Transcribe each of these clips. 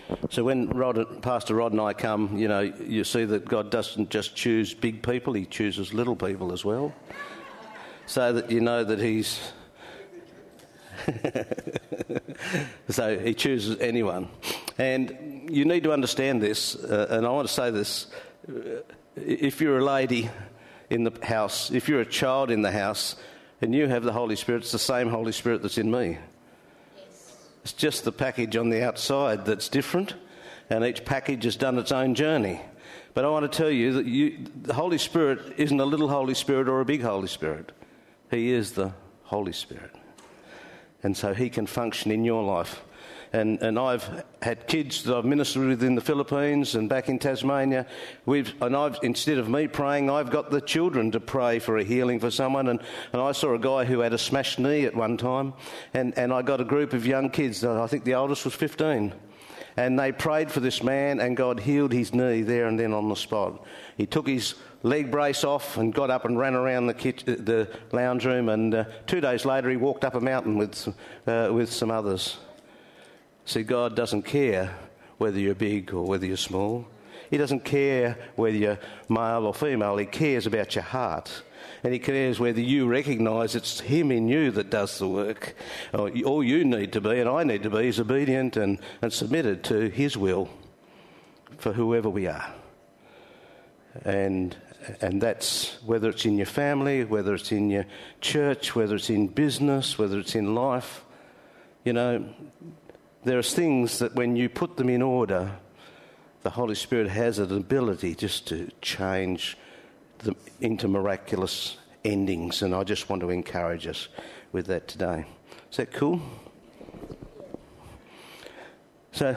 So when Pastor Rod and I come, you see that God doesn't just choose big people, he chooses little people as well. So that you know that he's... so he chooses anyone. And you need to understand this, and I want to say this. If you're a lady in the house, if you're a child in the house, and you have the Holy Spirit, it's the same Holy Spirit that's in me. It's just the package on the outside that's different, and each package has done its own journey. But I want to tell you that the Holy Spirit isn't a little Holy Spirit or a big Holy Spirit. He is the Holy Spirit. And so he can function in your life. And I've had kids that I've ministered with in the Philippines and back in Tasmania. Instead of me praying, I've got the children to pray for a healing for someone. And I saw a guy who had a smashed knee at one time. And I got a group of young kids. I think the oldest was 15. And they prayed for this man, and God healed his knee there and then on the spot. He took his leg brace off and got up and ran around the lounge room. And 2 days later, he walked up a mountain with some others. See, God doesn't care whether you're big or whether you're small. He doesn't care whether you're male or female. He cares about your heart. And he cares whether you recognise it's him in you that does the work. All you need to be, and I need to be, is obedient and submitted to his will for whoever we are. And that's whether it's in your family, whether it's in your church, whether it's in business, whether it's in life. There are things that when you put them in order, the Holy Spirit has an ability just to change them into miraculous endings. And I just want to encourage us with that today. Is that cool? So,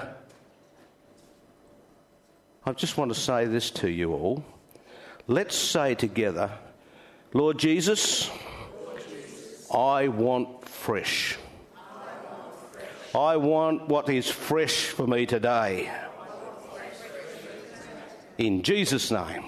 I just want to say this to you all. Let's say together, Lord Jesus, I want fresh. I want what is fresh for me today. In Jesus' name.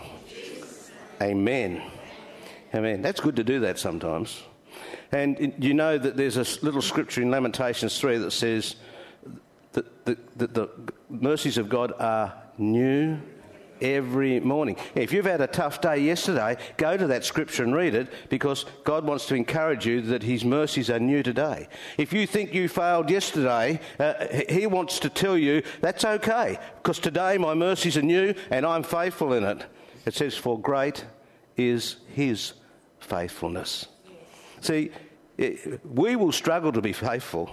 Amen. Amen. That's good to do that sometimes. And you know that there's a little scripture in Lamentations 3 that says that the mercies of God are new every morning. If you've had a tough day yesterday, go to that scripture and read it, because God wants to encourage you that his mercies are new today. If you think you failed yesterday, he wants to tell you that's okay, because today my mercies are new and I'm faithful in it. It says, for great is his faithfulness. See, we will struggle to be faithful,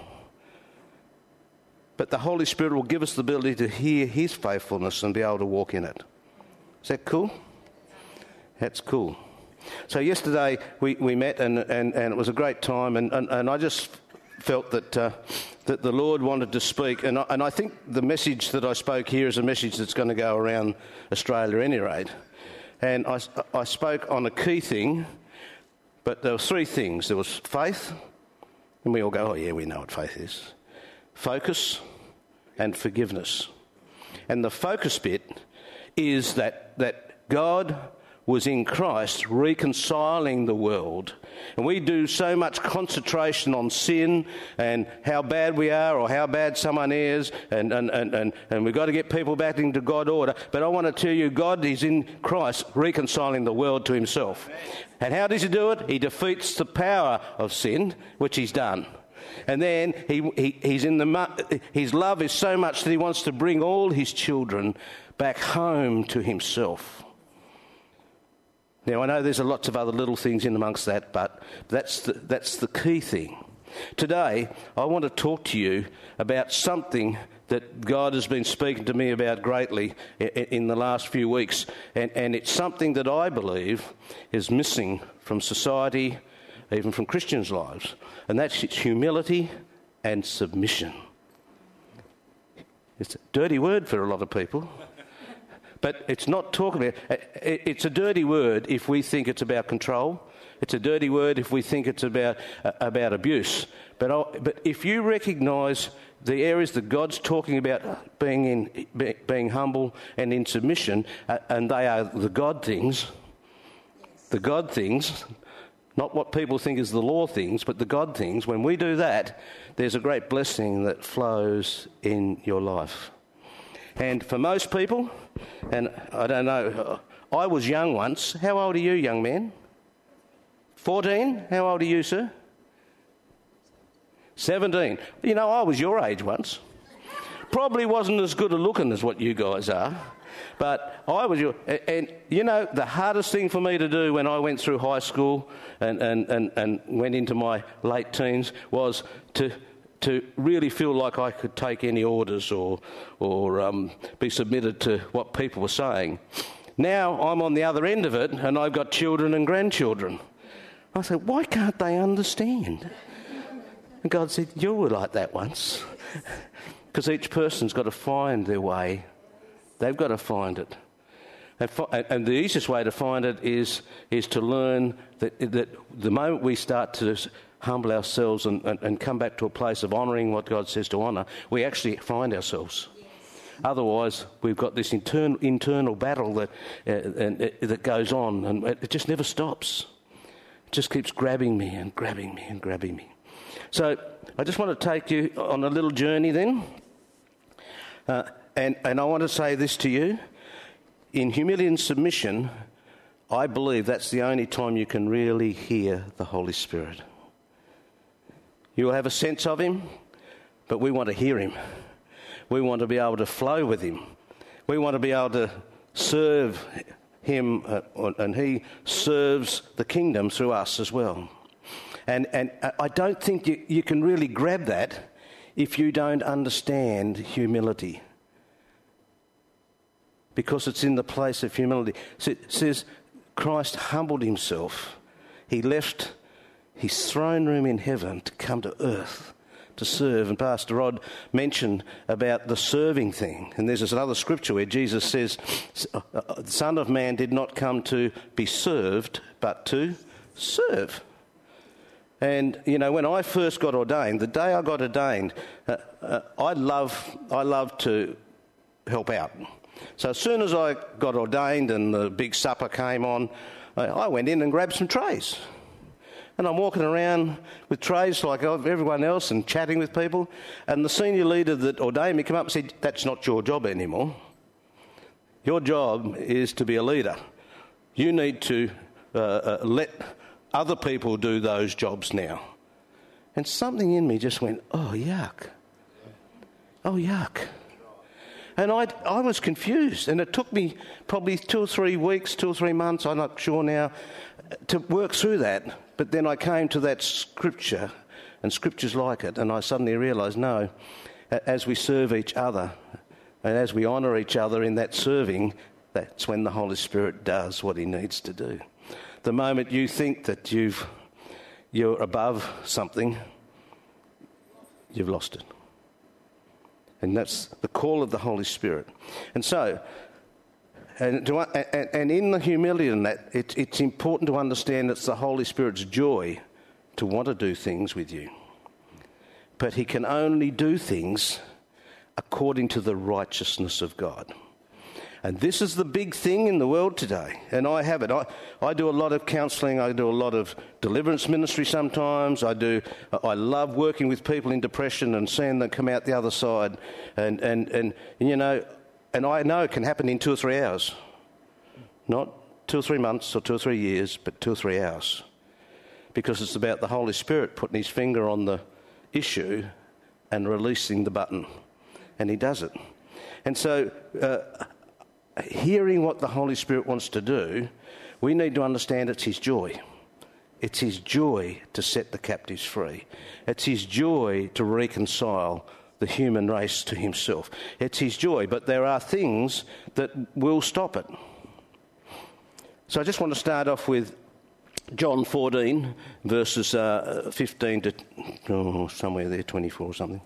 but the Holy Spirit will give us the ability to hear his faithfulness and be able to walk in it. Is that cool? That's cool. So yesterday we met and it was a great time, and I just felt that the Lord wanted to speak, and I think the message that I spoke here is a message that's going to go around Australia at any rate. And I spoke on a key thing, but there were three things. There was faith, and we all go, oh yeah, we know what faith is. Focus and forgiveness. And the focus bit is that God was in Christ reconciling the world. And we do so much concentration on sin and how bad we are or how bad someone is, and we've got to get people back into God's order. But I want to tell you, God is in Christ reconciling the world to himself. And how does he do it? He defeats the power of sin, which he's done. And then he's his love is so much that he wants to bring all his children back home to himself. Now, I know there's lots of other little things in amongst that, but that's the key thing. Today, I want to talk to you about something that God has been speaking to me about greatly in the last few weeks, and it's something that I believe is missing from society, even from Christians' lives, and that's humility and submission. It's a dirty word for a lot of people. But it's not talking about... It's a dirty word if we think it's about control. It's a dirty word if we think it's about abuse. But if you recognise the areas that God's talking about being humble and in submission, and they are the God things, not what people think is the law things, but the God things, when we do that, there's a great blessing that flows in your life. And for most people, and I don't know, I was young once. How old are you, young man? 14? How old are you, sir? 17. You know, I was your age once. Probably wasn't as good a looking as what you guys are, but I was your... And, you know, the hardest thing for me to do when I went through high school and went into my late teens was to really feel like I could take any orders or be submitted to what people were saying. Now I'm on the other end of it, and I've got children and grandchildren. I said, why can't they understand? And God said, you were like that once. Because each person's got to find their way. They've got to find it. And the easiest way to find it is to learn that the moment we start to humble ourselves and come back to a place of honouring what God says to honour, we actually find ourselves. Yes. Otherwise, we've got this internal battle that goes on, and it just never stops. It just keeps grabbing me and grabbing me and grabbing me. So I just want to take you on a little journey then. And I want to say this to you. In humility and submission, I believe that's the only time you can really hear the Holy Spirit. You'll have a sense of him, but we want to hear him. We want to be able to flow with him. We want to be able to serve him, and he serves the kingdom through us as well. And I don't think you can really grab that if you don't understand humility. Because it's in the place of humility. So it says Christ humbled himself. He left his throne room in heaven to come to earth to serve. And Pastor Rod mentioned about the serving thing. And there's this other scripture where Jesus says, the Son of Man did not come to be served, but to serve. And, you know, when I first got ordained, the day I got ordained, I love to help out. So as soon as I got ordained and the big supper came on, I went in and grabbed some trays. And I'm walking around with trays like everyone else and chatting with people. And the senior leader that ordained me came up and said, that's not your job anymore. Your job is to be a leader. You need to let other people do those jobs now. And something in me just went, oh, yuck. Oh, yuck. And I was confused, and it took me probably 2 or 3 weeks, 2 or 3 months, I'm not sure now, to work through that. But then I came to that scripture, and scriptures like it, and I suddenly realised, no, as we serve each other, and as we honour each other in that serving, that's when the Holy Spirit does what he needs to do. The moment you think that you're above something, you've lost it. And that's the call of the Holy Spirit. And so, and in the humility in that, it's important to understand it's the Holy Spirit's joy to want to do things with you. But he can only do things according to the righteousness of God. And this is the big thing in the world today. And I have it. I do a lot of counselling. I do a lot of deliverance ministry sometimes. I love working with people in depression and seeing them come out the other side. And you know, and I know it can happen in 2 or 3 hours. Not 2 or 3 months or 2 or 3 years, but 2 or 3 hours. Because it's about the Holy Spirit putting his finger on the issue and releasing the button. And he does it. And so... hearing what the Holy Spirit wants to do, we need to understand it's his joy. It's his joy to set the captives free. It's his joy to reconcile the human race to himself. It's his joy, but there are things that will stop it. So I just want to start off with John 14, verses 15 to somewhere there, 24 or something.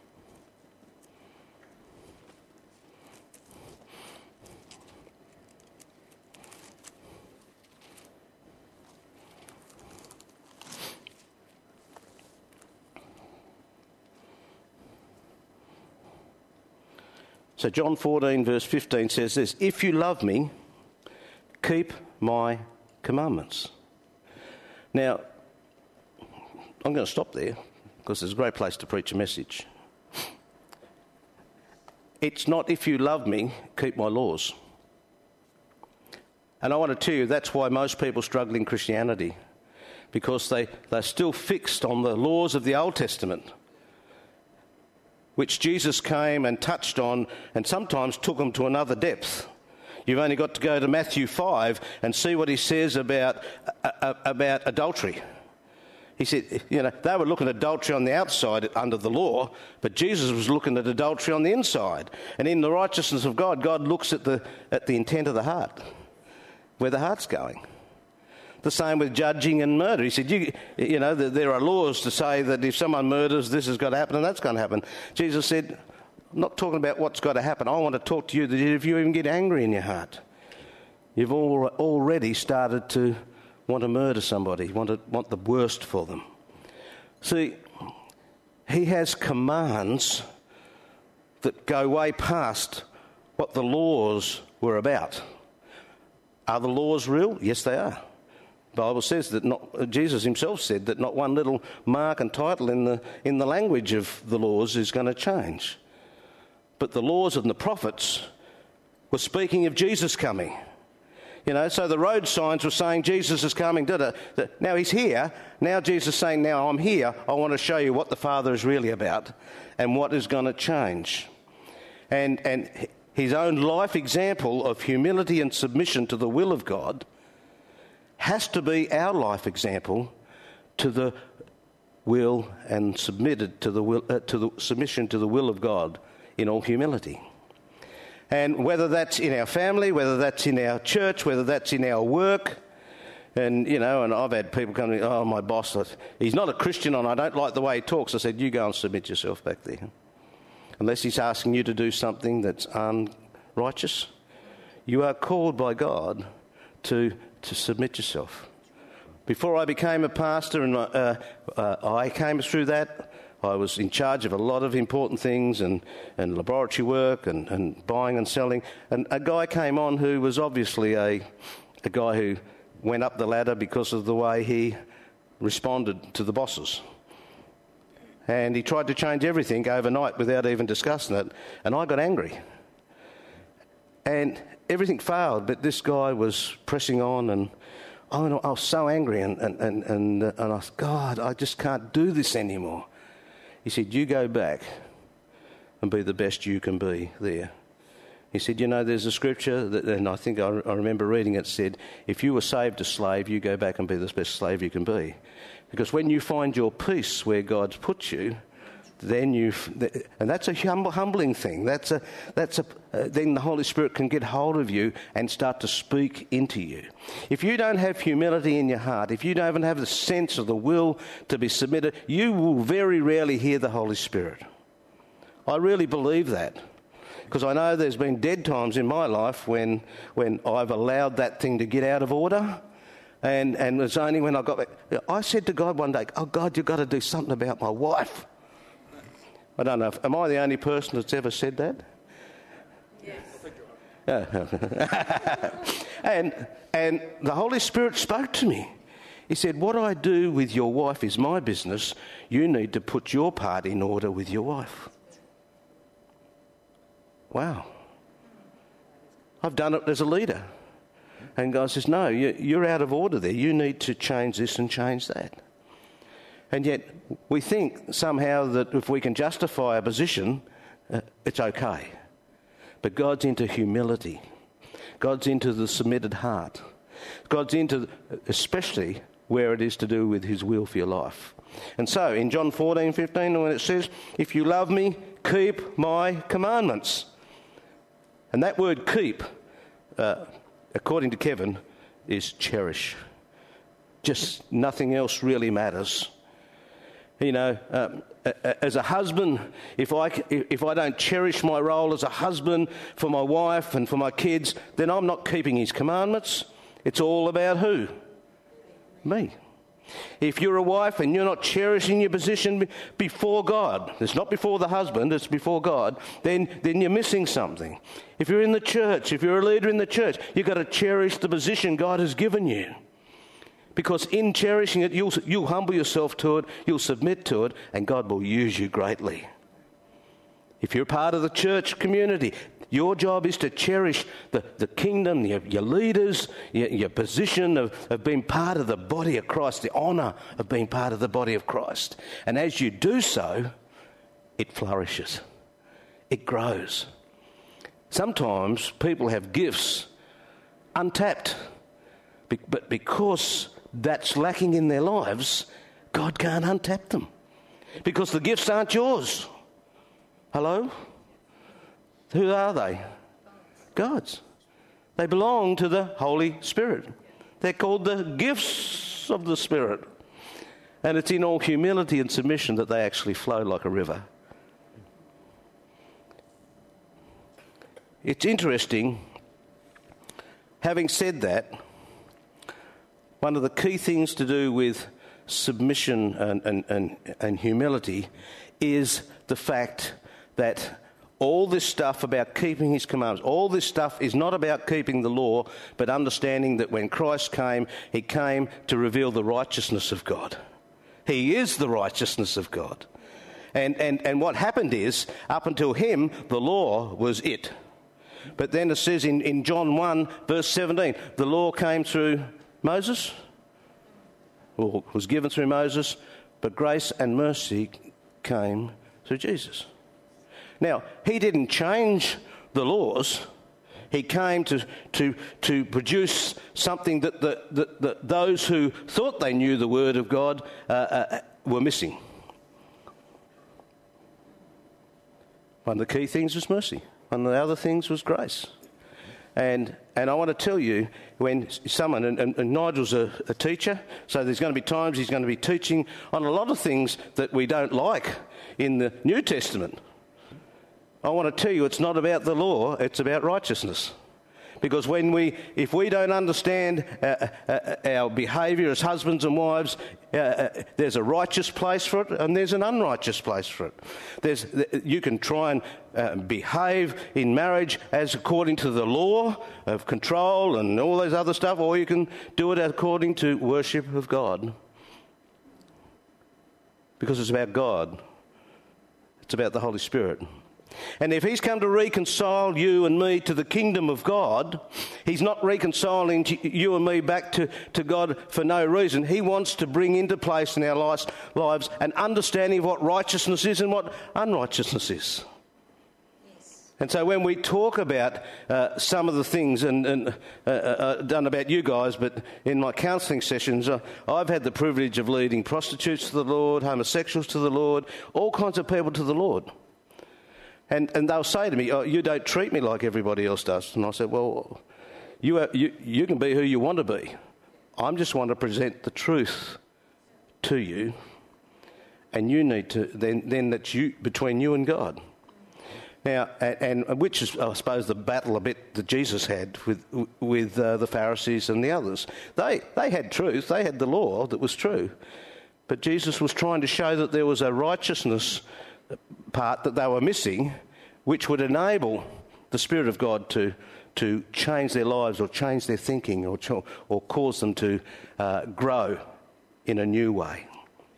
So John 14 verse 15 says this, if you love me, keep my commandments. Now, I'm going to stop there because it's a great place to preach a message. it's not if you love me, keep my laws. And I want to tell you, that's why most people struggle in Christianity, because they're still fixed on the laws of the Old Testament, which Jesus came and touched on and sometimes took them to another depth. You've only got to go to Matthew 5 and see what he says about adultery. He said, they were looking at adultery on the outside under the law, but Jesus was looking at adultery on the inside. And in the righteousness of God, God looks at the intent of the heart, where the heart's going. The same with judging and murder. He said, there are laws to say that if someone murders, this has got to happen and that's going to happen. Jesus said, I'm not talking about what's got to happen. I want to talk to you that if you even get angry in your heart, you've already started to want to murder somebody, want the worst for them. See, he has commands that go way past what the laws were about. Are the laws real? Yes, they are. The Bible says that Jesus himself said that not one little mark and title in the language of the laws is going to change. But the laws and the prophets were speaking of Jesus coming. So the road signs were saying Jesus is coming. Now he's here. Now Jesus is saying, now I'm here. I want to show you what the Father is really about and what is going to change. And his own life example of humility and submission to the will of God has to be our life example to the will and submitted to the will, to the submission to the will of God in all humility. And whether that's in our family, whether that's in our church, whether that's in our work, and I've had people come to me, oh, my boss, he's not a Christian and I don't like the way he talks. I said, you go and submit yourself back there. Unless he's asking you to do something that's unrighteous, you are called by God to submit yourself. Before I became a pastor and I came through that, I was in charge of a lot of important things and laboratory work and buying and selling. And a guy came on who was obviously a guy who went up the ladder because of the way he responded to the bosses. And he tried to change everything overnight without even discussing it. And I got angry. And everything failed, but this guy was pressing on, and I was so angry. And I thought, God, I just can't do this anymore. He said, you go back and be the best you can be there. He said, there's a scripture, and I think I remember reading it, said, if you were saved a slave, you go back and be the best slave you can be. Because when you find your peace where God's put you, then and that's a humbling thing. Then the Holy Spirit can get hold of you and start to speak into you. If you don't have humility in your heart, if you don't even have the sense of the will to be submitted, you will very rarely hear the Holy Spirit. I really believe that, because I know there's been dead times in my life when I've allowed that thing to get out of order. And it's only when I got back, I said to God one day, oh God, you've got to do something about my wife. I don't know, am I the only person that's ever said that? Yes. And the Holy Spirit spoke to me. He said, what I do with your wife is my business. You need to put your part in order with your wife. Wow. I've done it as a leader. And God says, no, you're out of order there. You need to change this and change that. And yet we think somehow that if we can justify a position, it's okay. But God's into humility. God's into the submitted heart. God's into, especially where it is to do with his will for your life. And so in John 14:15, when it says, if you love me, keep my commandments. And that word keep, according to Kevin, is cherish. Just nothing else really matters. As a husband, if I don't cherish my role as a husband for my wife and for my kids, then I'm not keeping his commandments. It's all about who? Me. If you're a wife and you're not cherishing your position before God, it's not before the husband, it's before God, then you're missing something. If you're in the church, if you're a leader in the church, you've got to cherish the position God has given you. Because in cherishing it, you'll humble yourself to it, you'll submit to it, and God will use you greatly. If you're part of the church community, your job is to cherish the kingdom, your leaders, your position of being part of the body of Christ, the honour of being part of the body of Christ. And as you do so, it flourishes. It grows. Sometimes people have gifts untapped, but because that's lacking in their lives, God can't untap them. Because the gifts aren't yours. Hello? Who are they? God's. They belong to the Holy Spirit. They're called the gifts of the Spirit. And it's in all humility and submission that they actually flow like a river. It's interesting, having said that, one of the key things to do with submission and humility is the fact that all this stuff about keeping his commandments, all this stuff is not about keeping the law, but understanding that when Christ came, he came to reveal the righteousness of God. He is the righteousness of God. And what happened is, up until him, the law was it. But then it says in John 1, verse 17, the law came through Moses, or was given through Moses, but grace and mercy came through Jesus. Now, he didn't change the laws. He came to produce something that those who thought they knew the Word of God were missing. One of the key things was mercy. One of the other things was grace. And I want to tell you, when someone, and Nigel's a teacher, so there's going to be times he's going to be teaching on a lot of things that we don't like in the New Testament. I want to tell you, it's not about the law, it's about righteousness. Because if we don't understand our behaviour as husbands and wives, there's a righteous place for it and there's an unrighteous place for it. You can try and behave in marriage as according to the law of control and all those other stuff, or you can do it according to worship of God. Because it's about God. It's about the Holy Spirit. And if he's come to reconcile you and me to the kingdom of God, he's not reconciling you and me back to God for no reason. He wants to bring into place in our lives an understanding of what righteousness is and what unrighteousness is. Yes. And so when we talk about some of the things, and I don't know about you guys, but in my counselling sessions, I've had the privilege of leading prostitutes to the Lord, homosexuals to the Lord, all kinds of people to the Lord. And they'll say to me, "Oh, you don't treat me like everybody else does." And I said, "Well, you can be who you want to be. I just want to present the truth to you, and you need to then that's between you and God." Now, and which is, I suppose, the battle a bit that Jesus had with the Pharisees and the others. They had truth, they had the law that was true, but Jesus was trying to show that there was a righteousness part that they were missing, which would enable the Spirit of God to change their lives or change their thinking or cause them to grow in a new way.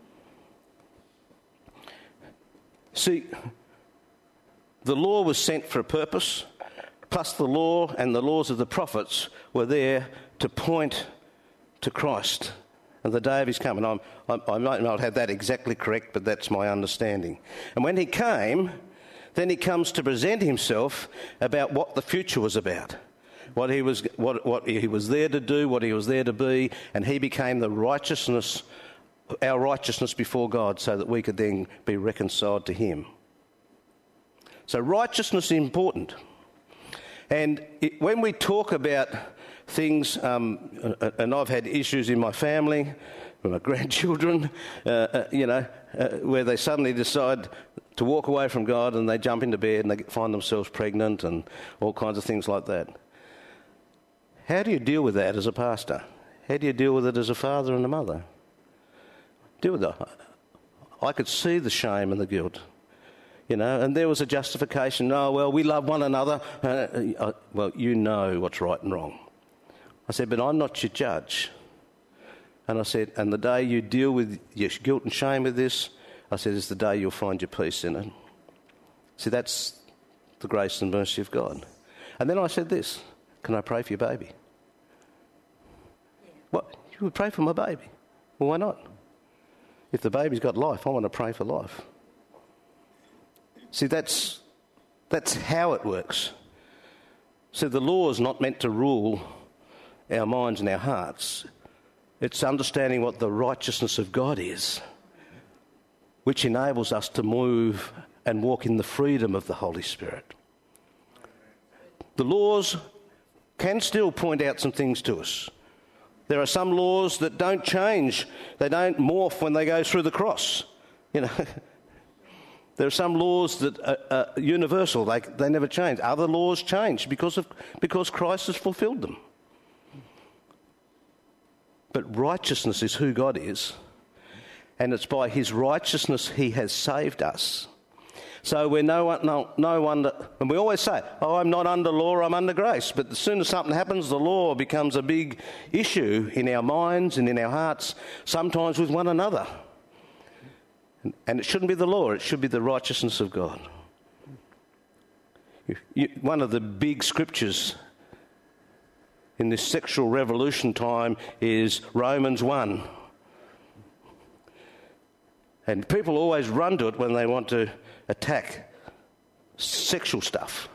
See, the law was sent for a purpose, plus the law and the laws of the prophets were there to point to Christ and the day of his coming. I might not have that exactly correct, but that's my understanding. And when he came, then he comes to present himself about what the future was about, what he was there to do, what he was there to be, and he became the righteousness, our righteousness before God, so that we could then be reconciled to him. So righteousness is important. And when we talk about things, and I've had issues in my family, with my grandchildren, where they suddenly decide to walk away from God and they jump into bed and they find themselves pregnant and all kinds of things like that. How do you deal with that as a pastor? How do you deal with it as a father and a mother? Deal with that. I could see the shame and the guilt. And there was a justification. Oh, well, we love one another. Well, you know what's right and wrong. I said, but I'm not your judge. And I said, and the day you deal with your guilt and shame with this, I said, is the day you'll find your peace in it. See, that's the grace and mercy of God. And then I said this, can I pray for your baby? What? You would pray for my baby? Well, why not? If the baby's got life, I want to pray for life. See, that's how it works. So the law is not meant to rule our minds and our hearts. It's understanding what the righteousness of God is, which enables us to move and walk in the freedom of the Holy Spirit. The laws can still point out some things to us. There are some laws that don't change. They don't morph when they go through the cross. You know, there are some laws that are universal. They never change. Other laws change because Christ has fulfilled them. But righteousness is who God is, and it's by his righteousness he has saved us. So we're no under, and we always say, I'm not under law, I'm under grace. But as soon as something happens, the law becomes a big issue in our minds and in our hearts, sometimes with one another. And it shouldn't be the law, it should be the righteousness of God. One of the big scriptures in this sexual revolution time is Romans 1. And people always run to it when they want to attack sexual stuff.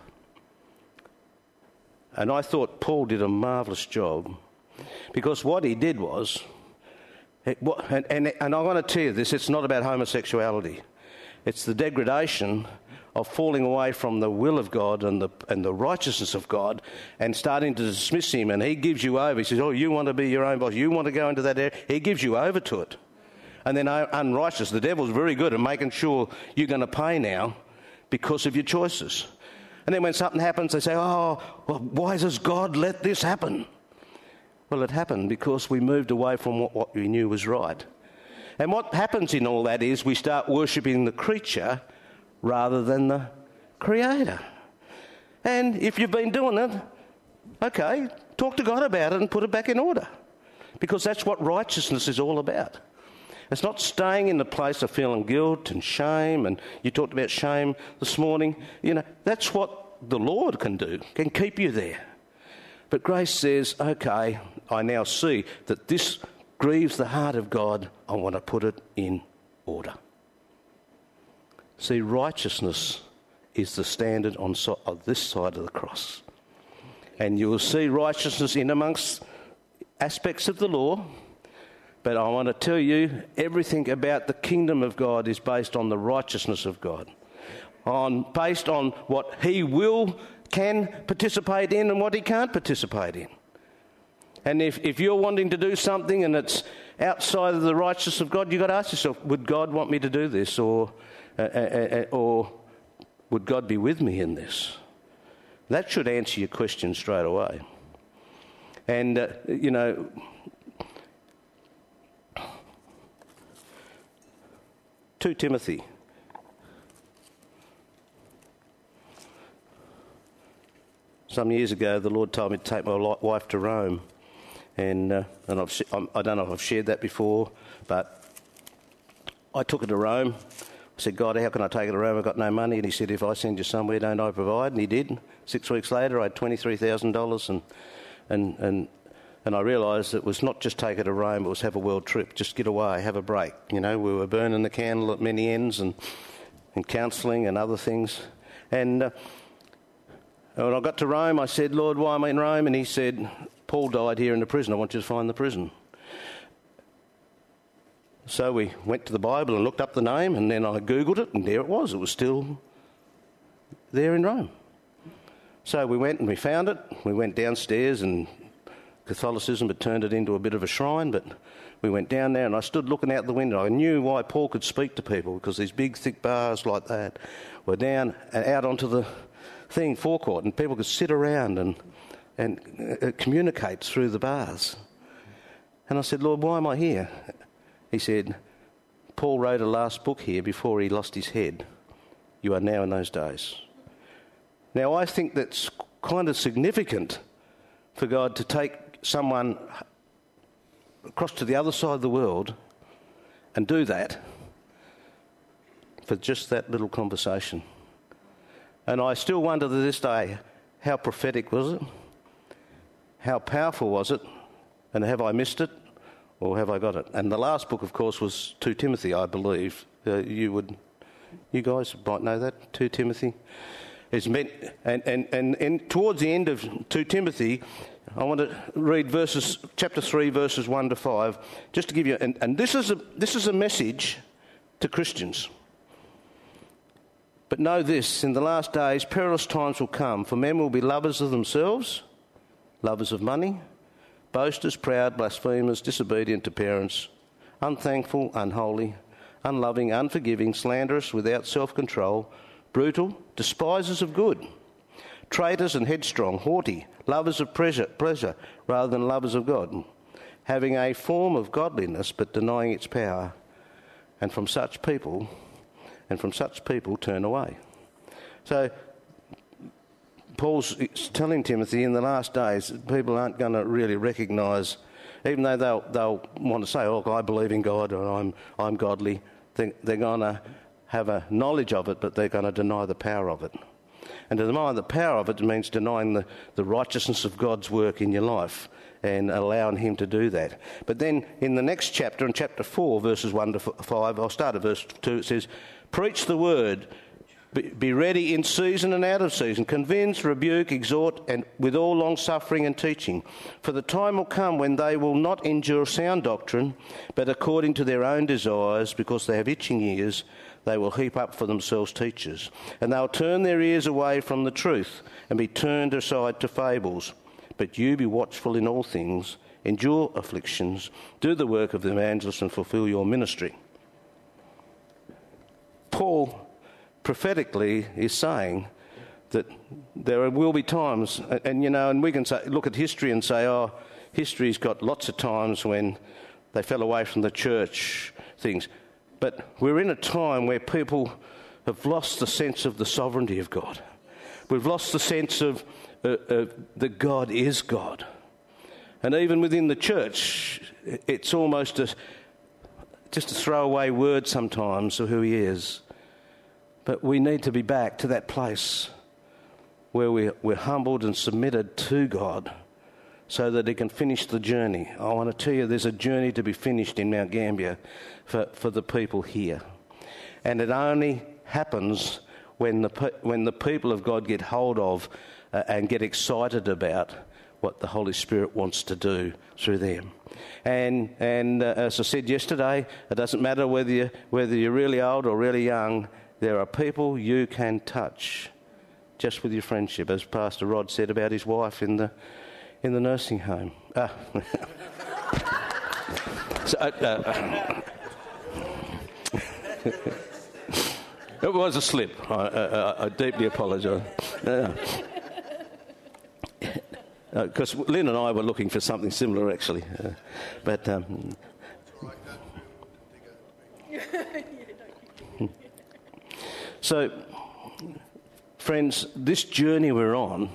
And I thought Paul did a marvellous job, because what he did was, and I want to tell you this, it's not about homosexuality. It's the degradation of falling away from the will of God and the righteousness of God and starting to dismiss him. And he gives you over. He says, you want to be your own boss, you want to go into that area. He gives you over to it. And then unrighteous, the devil's very good at making sure you're going to pay now because of your choices. And then when something happens, they say, why does God let this happen? Well, it happened because we moved away from what we knew was right. And what happens in all that is we start worshipping the creature rather than the Creator. And if you've been doing it, okay, talk to God about it and put it back in order. Because that's what righteousness is all about. It's not staying in the place of feeling guilt and shame, and you talked about shame this morning. You know, that's what the Lord can do, can keep you there. But grace says, okay, I now see that this grieves the heart of God. I want to put it in order. See, righteousness is the standard on this side of the cross. And you will see righteousness in amongst aspects of the law. But I want to tell you, everything about the kingdom of God is based on the righteousness of God. Based on what he can participate in and what he can't participate in. And if you're wanting to do something and it's outside of the righteousness of God, you've got to ask yourself, would God want me to do this? Or would God be with me in this? That should answer your question straight away. And, 2 Timothy. Some years ago, the Lord told me to take my wife to Rome. And I don't know if I've shared that before, but I took her to Rome. I said, God, how can I take her to Rome? I've got no money. And he said, if I send you somewhere, don't I provide? And he did. 6 weeks later, I had $23,000 and I realised it was not just take her to Rome, it was have a world trip, just get away, have a break. You know, we were burning the candle at many ends and counselling and other things. And when I got to Rome, I said, Lord, why am I in Rome? And he said, Paul died here in the prison. I want you to find the prison. So we went to the Bible and looked up the name, and then I Googled it, and there it was. It was still there in Rome. So we went and we found it. We went downstairs, and Catholicism had turned it into a bit of a shrine, but we went down there and I stood looking out the window. I knew why Paul could speak to people, because these big, thick bars like that were down and out onto the forecourt, and people could sit around and communicate through the bars. And I said, Lord, why am I here? He said, Paul wrote a last book here before he lost his head. You are now in those days. Now, I think that's kind of significant for God to take someone across to the other side of the world and do that for just that little conversation. And I still wonder to this day, how prophetic was it? How powerful was it? And have I missed it? Or have I got it? And the last book, of course, was 2 Timothy, I believe. You guys might know that, 2 Timothy. It's meant, and towards the end of 2 Timothy, I want to read chapter 3, verses 1 to 5, just to give you, and this is a message to Christians. But know this, in the last days, perilous times will come, for men will be lovers of themselves, lovers of money, boasters, proud, blasphemers, disobedient to parents, unthankful, unholy, unloving, unforgiving, slanderous, without self-control, brutal, despisers of good, traitors and headstrong, haughty, lovers of pleasure rather than lovers of God, having a form of godliness but denying its power, and from such people turn away. So Paul's telling Timothy in the last days, people aren't going to really recognise, even though they'll want to say, "Oh, I believe in God," or "I'm godly." They're going to have a knowledge of it, but they're going to deny the power of it. And to deny the power of it means denying the righteousness of God's work in your life and allowing him to do that. But then in the next chapter, in chapter 4, verses 1 to 5, I'll start at verse 2, it says, "Preach the word, be ready in season and out of season, convince, rebuke, exhort, and with all long-suffering and teaching. For the time will come when they will not endure sound doctrine, but according to their own desires, because they have itching ears, they will heap up for themselves teachers. And they'll turn their ears away from the truth and be turned aside to fables. But you be watchful in all things, endure afflictions, do the work of the evangelist, and fulfill your ministry." Paul prophetically is saying that there will be times, and we can look at history and say, "Oh, history's got lots of times when they fell away from the church, things." But we're in a time where people have lost the sense of the sovereignty of God. We've lost the sense of that God is God. And even within the church, it's almost just a throwaway word sometimes of who he is. But we need to be back to that place where we're humbled and submitted to God so that he can finish the journey. I want to tell you, there's a journey to be finished in Mount Gambier for the people here. And it only happens when the people of God get hold of and get excited about what the Holy Spirit wants to do through them. And as I said yesterday, it doesn't matter whether you're really old or really young. There are people you can touch just with your friendship, as Pastor Rod said about his wife in the nursing home. It was a slip. I deeply apologise. Because Lynn and I were looking for something similar, actually. So, friends, this journey we're on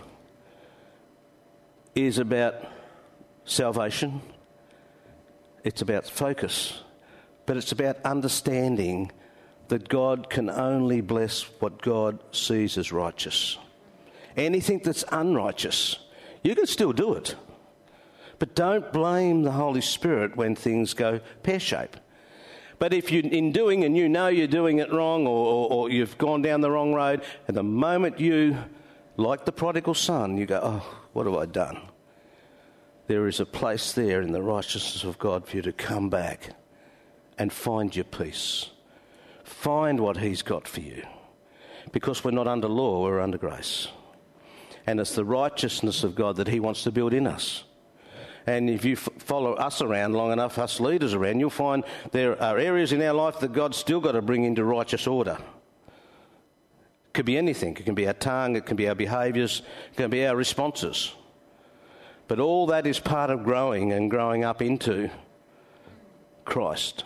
is about salvation. It's about focus. But it's about understanding that God can only bless what God sees as righteous. Anything that's unrighteous, you can still do it. But don't blame the Holy Spirit when things go pear-shaped. But if you're in doing and you know you're doing it wrong or you've gone down the wrong road, and the moment you, like the prodigal son, you go, "Oh, what have I done?" There is a place there in the righteousness of God for you to come back and find your peace. Find what he's got for you. Because we're not under law, we're under grace. And it's the righteousness of God that he wants to build in us. And if you follow us around long enough, us leaders around, you'll find there are areas in our life that God's still got to bring into righteous order. It could be anything. It can be our tongue, it can be our behaviours, it can be our responses. But all that is part of growing and growing up into Christ.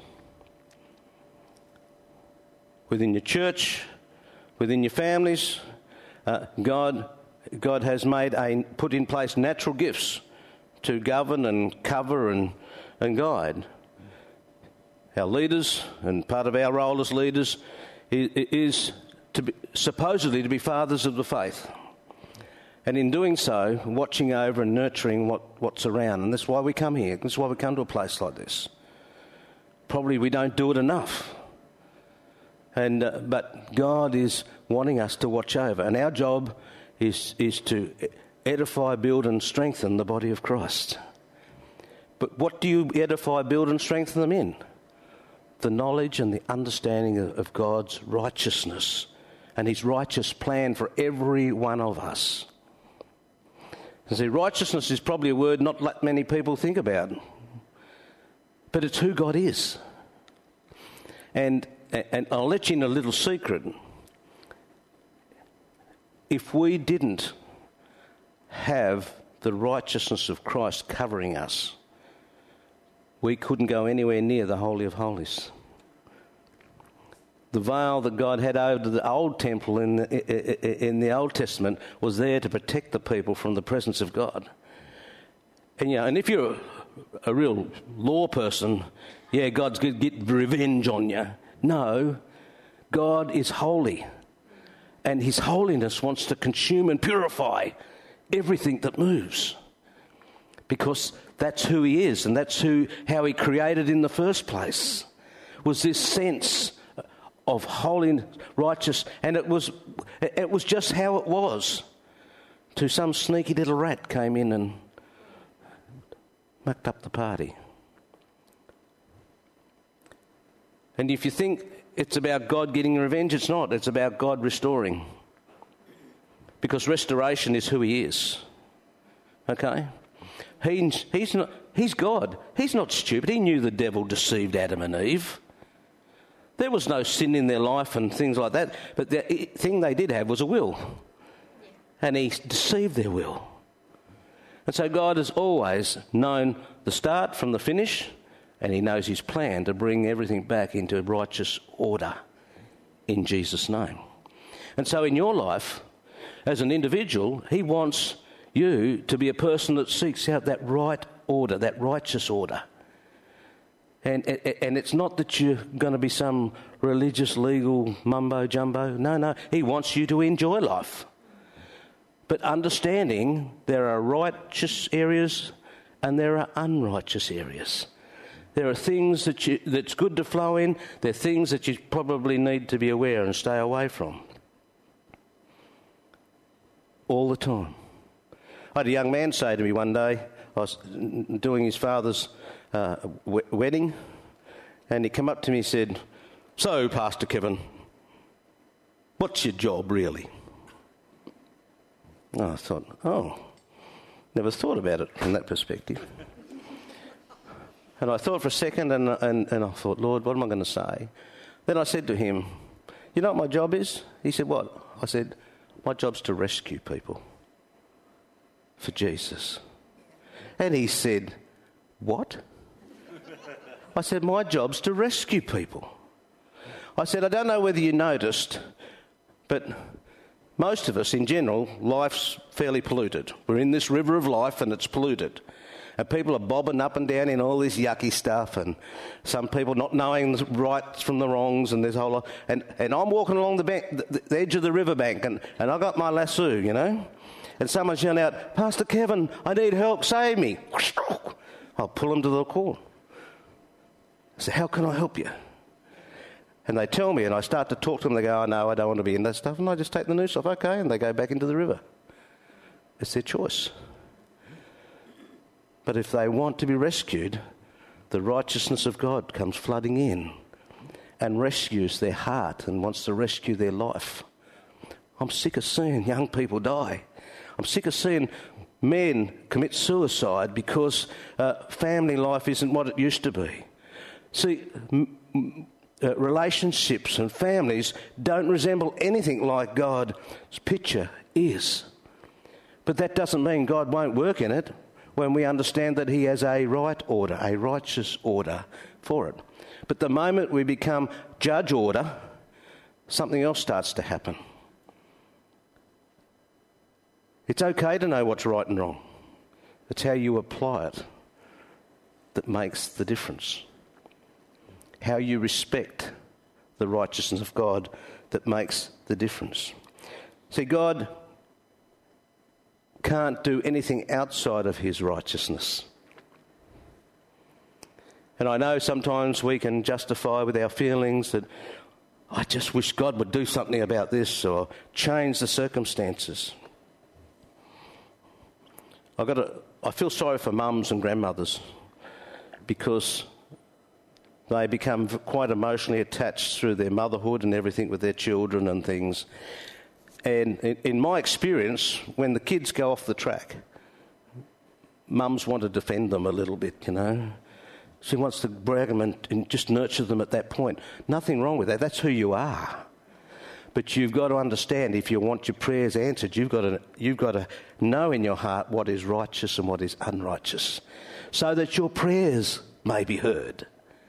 Within your church, within your families, God has put in place natural gifts to govern and cover and guide. Our leaders, and part of our role as leaders is supposedly to be fathers of the faith. And in doing so, watching over and nurturing what's around. And that's why we come here. That's why we come to a place like this. Probably we don't do it enough. But God is wanting us to watch over. And our job is to edify, build and strengthen the body of Christ. But what do you edify, build and strengthen them in? The knowledge and the understanding of God's righteousness and his righteous plan for every one of us. And see, righteousness is probably a word not that many people think about. But it's who God is. And I'll let you in a little secret. If we didn't have the righteousness of Christ covering us, we couldn't go anywhere near the Holy of Holies. The veil that God had over the old temple in the Old Testament was there to protect the people from the presence of God. And if you're a real law person, God's going to get revenge on you. No, God is holy, and his holiness wants to consume and purify everything that moves, because that's who he is, and that's how he created in the first place, was this sense of holy, righteous, and it was just how it was till some sneaky little rat came in and mucked up the party. And if you think it's about God getting revenge, it's not. It's about God restoring. Because restoration is who he is. Okay? He's God. He's not stupid. He knew the devil deceived Adam and Eve. There was no sin in their life and things like that. But the thing they did have was a will. And he deceived their will. And so God has always known the start from the finish, and he knows his plan to bring everything back into righteous order in Jesus' name. And so in your life, as an individual, he wants you to be a person that seeks out that right order, that righteous order. And it's not that you're going to be some religious, legal mumbo-jumbo. No. He wants you to enjoy life. But understanding there are righteous areas and there are unrighteous areas. There are things that's good to flow in. There are things that you probably need to be aware and stay away from. All the time. I had a young man say to me one day, I was doing his father's wedding, and he came up to me and said, "So, Pastor Kevin, what's your job really?" I thought, never thought about it from that perspective. And I thought for a second, and I thought, Lord, what am I going to say? Then I said to him, "You know what my job is?" He said, "What?" I said, "My job's to rescue people for Jesus." And he said, "What?" I said, "My job's to rescue people." I said, "I don't know whether you noticed, but most of us in general, life's fairly polluted. We're in this river of life and it's polluted. And people are bobbing up and down in all this yucky stuff, and some people not knowing the rights from the wrongs, and there's a whole lot. And I'm walking along the edge of the riverbank, and I got my lasso, and someone's yelling out, "Pastor Kevin, I need help, save me." I'll pull them to the core. I say, "How can I help you?" And they tell me, and I start to talk to them. They go, "Oh, no, I don't want to be in that stuff." And I just take the noose off, okay, and they go back into the river. It's their choice. But if they want to be rescued, the righteousness of God comes flooding in and rescues their heart and wants to rescue their life. I'm sick of seeing young people die. I'm sick of seeing men commit suicide because family life isn't what it used to be. See, relationships and families don't resemble anything like God's picture is. But that doesn't mean God won't work in it when we understand that he has a right order, a righteous order for it. But the moment we become judge order, something else starts to happen. It's okay to know what's right and wrong. It's how you apply it that makes the difference. How you respect the righteousness of God that makes the difference. See, God can't do anything outside of his righteousness. And I know sometimes we can justify with our feelings that I just wish God would do something about this or change the circumstances. I feel sorry for mums and grandmothers because they become quite emotionally attached through their motherhood and everything with their children and things. And in my experience, when the kids go off the track, mums want to defend them a little bit, you know. She wants to brag them and just nurture them at that point. Nothing wrong with that. That's who you are. But you've got to understand, if you want your prayers answered, you've got to know in your heart what is righteous and what is unrighteous, so that your prayers may be heard.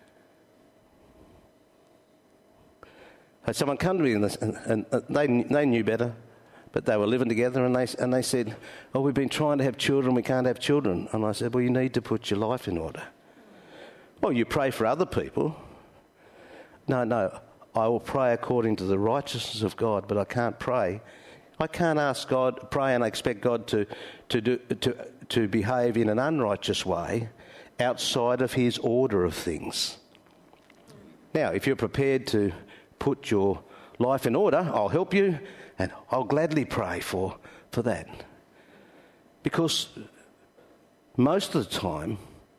Had someone come to me and they knew better, but they were living together, and they said, "Oh, we've been trying to have children, we can't have children." And I said, "Well, you need to put your life in order." "Well, you pray for other people." No. I will pray according to the righteousness of God, but I can't pray. I can't ask God, pray and expect God to behave in an unrighteous way outside of his order of things. Now, if you're prepared to put your life in order, I'll help you, and I'll gladly pray for that. Because most of the time,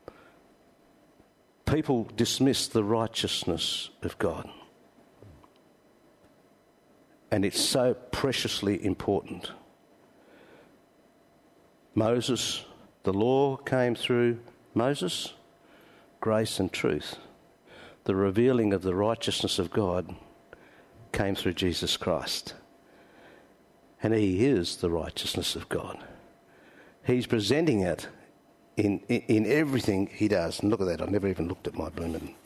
people dismiss the righteousness of God. And it's so preciously important. Moses, the law came through Moses, grace and truth. The revealing of the righteousness of God came through Jesus Christ. And he is the righteousness of God. He's presenting it in everything he does. And look at that, I've never even looked at my blooming.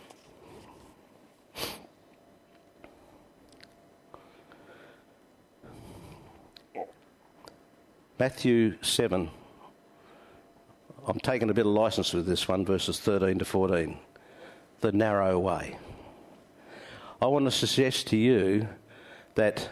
Matthew 7. I'm taking a bit of license with this one, verses 13 to 14. The narrow way. I want to suggest to you that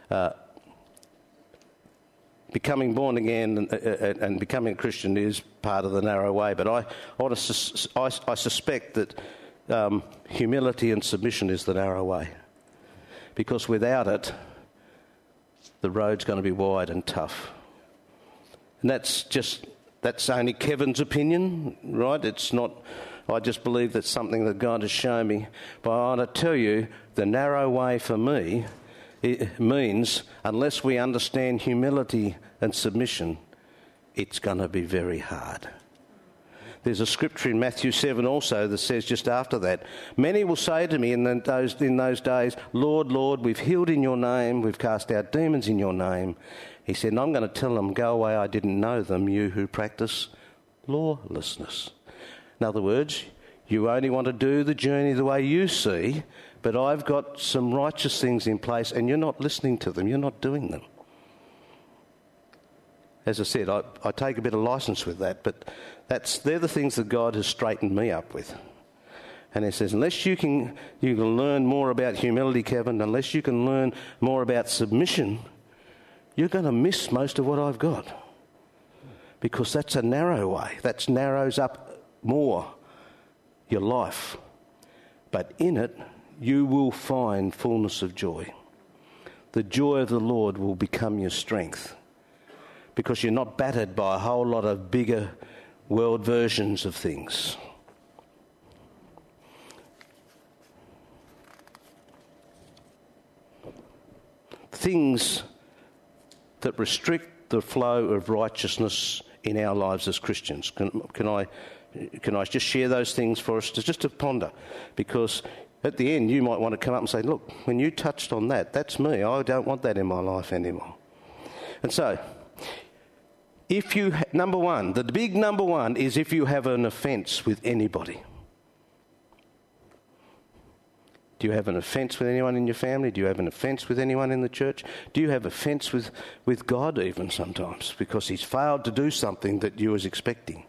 becoming born again and becoming a Christian is part of the narrow way. But I suspect that humility and submission is the narrow way. Because without it, the road's going to be wide and tough. And that's only Kevin's opinion, right? It's not, I just believe that's something that God has shown me. But I want to tell you, the narrow way for me, it means unless we understand humility and submission, it's going to be very hard. There's a scripture in Matthew 7 also that says just after that, many will say to me in those days, "Lord, Lord, we've healed in your name, we've cast out demons in your name." He said, and I'm going to tell them, "Go away, I didn't know them, you who practice lawlessness." In other words, you only want to do the journey the way you see, but I've got some righteous things in place and you're not listening to them, you're not doing them. As I said, I take a bit of license with that, but they're the things that God has straightened me up with. And he says, unless you can learn more about humility, Kevin, unless you can learn more about submission, you're going to miss most of what I've got. Because that's a narrow way. That narrows up more your life. But in it, you will find fullness of joy. The joy of the Lord will become your strength. Because you're not battered by a whole lot of bigger world versions of things. Things that restrict the flow of righteousness in our lives as Christians. Can I just share those things for us just to ponder? Because at the end you might want to come up and say, look, when you touched on that, that's me. I don't want that in my life anymore. And so, number one, the big number one is if you have an offence with anybody. Do you have an offence with anyone in your family? Do you have an offence with anyone in the church? Do you have offence with God even sometimes because he's failed to do something that you was expecting?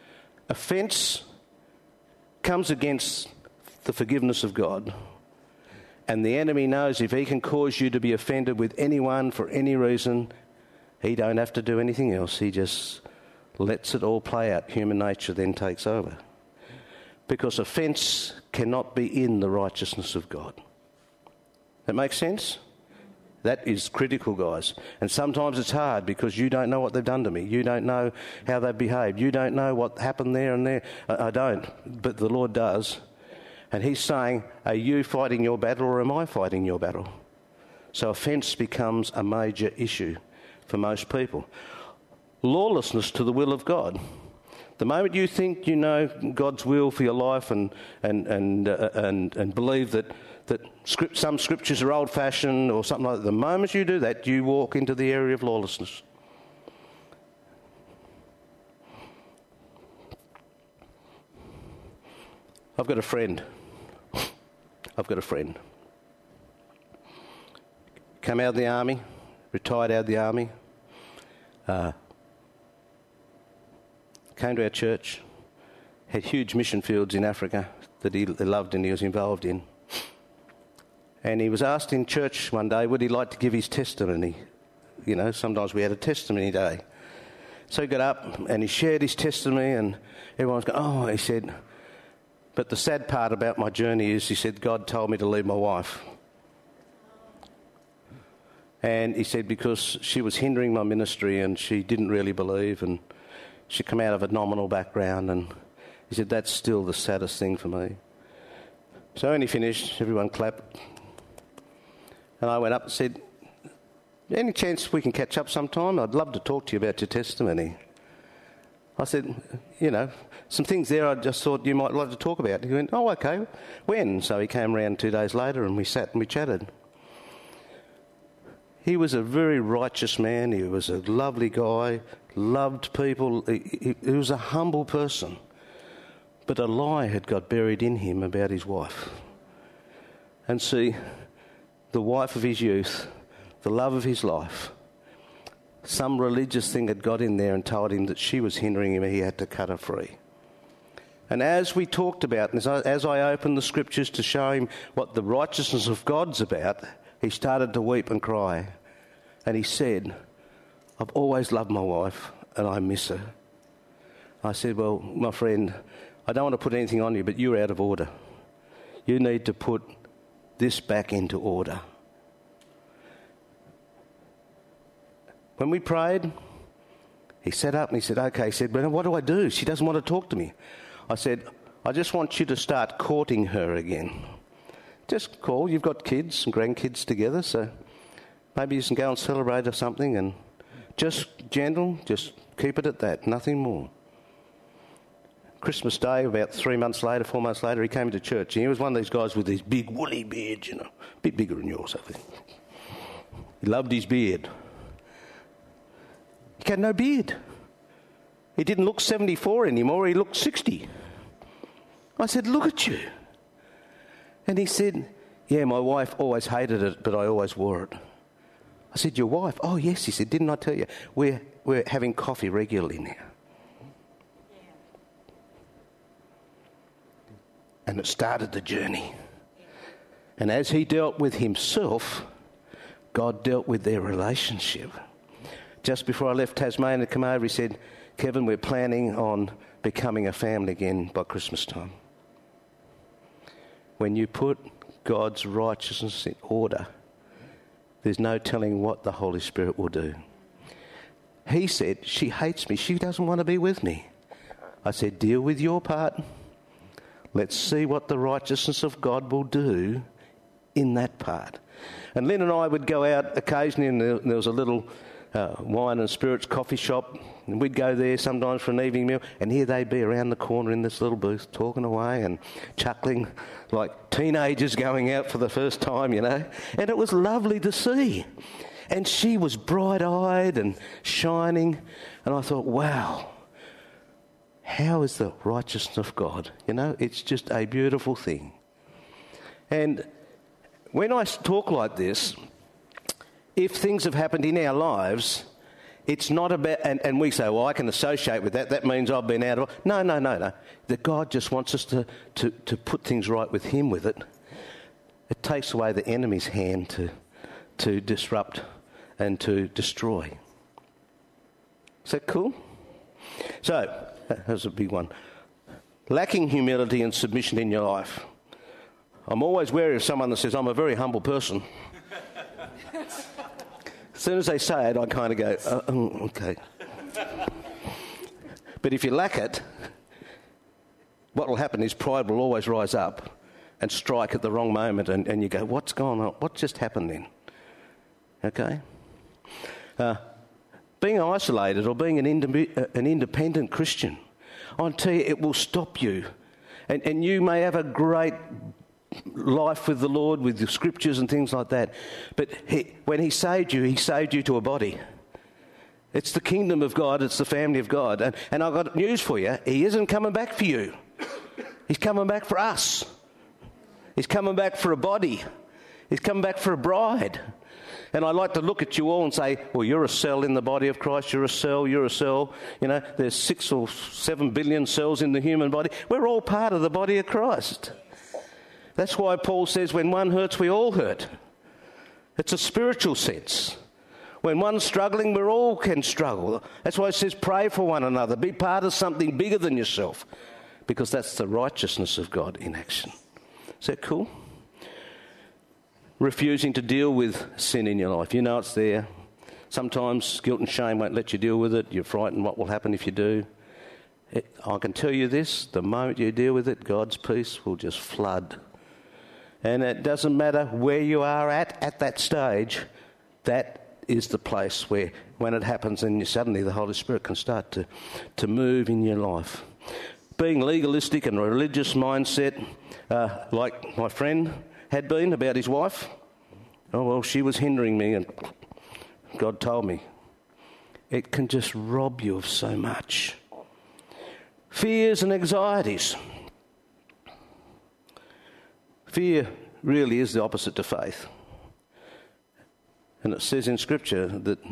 Offence comes against the forgiveness of God And the enemy knows if he can cause you to be offended with anyone for any reason, he don't have to do anything else. He just lets it all play out. Human nature then takes over. Because offence cannot be in the righteousness of God. That makes sense? That is critical, guys. And sometimes it's hard because you don't know what they've done to me. You don't know how they've behaved. You don't know what happened there and there. I don't, but the Lord does. And he's saying, are you fighting your battle or am I fighting your battle? So offence becomes a major issue for most people. Lawlessness to the will of God. The moment you think you know God's will for your life and believe that some scriptures are old-fashioned or something like that, the moment you do that, you walk into the area of lawlessness. I've got a friend. Come out of the army, retired out of the army, came to our church, had huge mission fields in Africa that he loved and he was involved in. And he was asked in church one day, would he like to give his testimony? You know, sometimes we had a testimony day. So he got up and he shared his testimony and everyone's going, oh, he said, but the sad part about my journey is, he said, God told me to leave my wife. And he said, because she was hindering my ministry and she didn't really believe and she come out of a nominal background, and he said, that's still the saddest thing for me. So when he finished, everyone clapped. And I went up and said, any chance we can catch up sometime? I'd love to talk to you about your testimony. I said, you know, some things there I just thought you might love to talk about. He went, oh, okay. When? So he came round 2 days later and we sat and we chatted. He was a very righteous man. He was a lovely guy, loved people. He was a humble person. But a lie had got buried in him about his wife. And see, the wife of his youth, the love of his life, some religious thing had got in there and told him that she was hindering him and he had to cut her free. And as we talked about, and as I opened the scriptures to show him what the righteousness of God's about, he started to weep and cry. And he said, I've always loved my wife and I miss her. I said, well, my friend, I don't want to put anything on you, but you're out of order. You need to put this back into order. When we prayed, he sat up and he said, okay, he said, but what do I do? She doesn't want to talk to me. I said, I just want you to start courting her again. Just call. You've got kids and grandkids together, so maybe you can go and celebrate or something, and just gentle, just keep it at that, nothing more. Christmas Day, about 4 months later, he came to church, and he was one of these guys with these big woolly beards, you know, a bit bigger than yours, I think. He loved his beard. He had no beard. He didn't look 74 anymore, he looked 60. I said, look at you. And he said, yeah, my wife always hated it, but I always wore it. I said, your wife? Oh, yes, he said, didn't I tell you? We're having coffee regularly now. And it started the journey. And as he dealt with himself, God dealt with their relationship. Just before I left Tasmania to come over, he said, Kevin, we're planning on becoming a family again by Christmas time. When you put God's righteousness in order, there's no telling what the Holy Spirit will do. He said, she hates me. She doesn't want to be with me. I said, deal with your part. Let's see what the righteousness of God will do in that part. And Lynn and I would go out occasionally, and there was a little wine and spirits coffee shop, and we'd go there sometimes for an evening meal, and here they'd be around the corner in this little booth talking away and chuckling like teenagers going out for the first time, you know. And it was lovely to see. And she was bright-eyed and shining, and I thought, wow, how is the righteousness of God? You know, it's just a beautiful thing. And when I talk like this, if things have happened in our lives, it's not about, and we say, well, I can associate with that. That means I've been out of... No. That God just wants us to put things right with him with it. It takes away the enemy's hand to disrupt and to destroy. Is that cool? So, that's a big one. Lacking humility and submission in your life. I'm always wary of someone that says, I'm a very humble person. As soon as they say it, I kind of go, okay. But if you lack it, what will happen is pride will always rise up and strike at the wrong moment, and you go, what's going on? What just happened then? Okay? Being isolated or being an independent Christian, I'll tell you, it will stop you. And you may have a great life with the Lord, with the scriptures and things like that. But when he saved you to a body. It's the kingdom of God, it's the family of God. And I've got news for you. He isn't coming back for you. He's coming back for us. He's coming back for a body. He's coming back for a bride. And I like to look at you all and say, well, you're a cell in the body of Christ. You're a cell. You know, there's 6 or 7 billion cells in the human body. We're all part of the body of Christ. That's why Paul says when one hurts, we all hurt. It's a spiritual sense. When one's struggling, we all can struggle. That's why it says pray for one another. Be part of something bigger than yourself. Because that's the righteousness of God in action. Is that cool? Refusing to deal with sin in your life. You know it's there. Sometimes guilt and shame won't let you deal with it. You're frightened what will happen if you do. I can tell you this, the moment you deal with it, God's peace will just flood. And it doesn't matter where you are at that stage, that is the place where, when it happens, and suddenly the Holy Spirit can start to move in your life. Being legalistic and religious mindset, like my friend had been about his wife. Oh, well, she was hindering me, and God told me. It can just rob you of so much. Fears and anxieties. Fear really is the opposite to faith. And it says in Scripture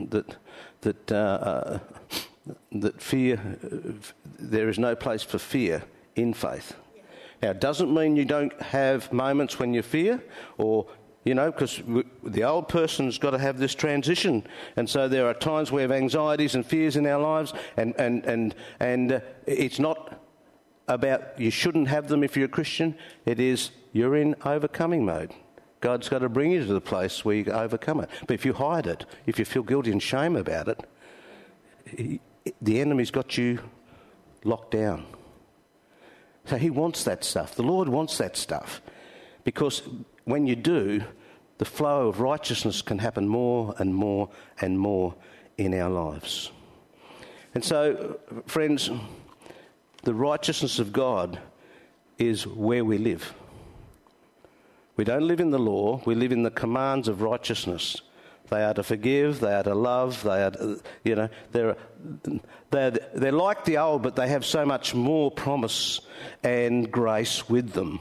that fear, there is no place for fear in faith. Now, it doesn't mean you don't have moments when you fear, or, you know, because the old person's got to have this transition. And so there are times we have anxieties and fears in our lives, and it's not about you shouldn't have them if you're a Christian. It is you're in overcoming mode. God's got to bring you to the place where you overcome it. But if you hide it, if you feel guilty and shame about it, the enemy's got you locked down. So he wants that stuff. The Lord wants that stuff. Because when you do, the flow of righteousness can happen more and more and more in our lives. And so, friends, the righteousness of God is where we live. We don't live in the law, we live in the commands of righteousness. They are to forgive, they are to love, they are to, you know, they're like the old, but they have so much more promise and grace with them.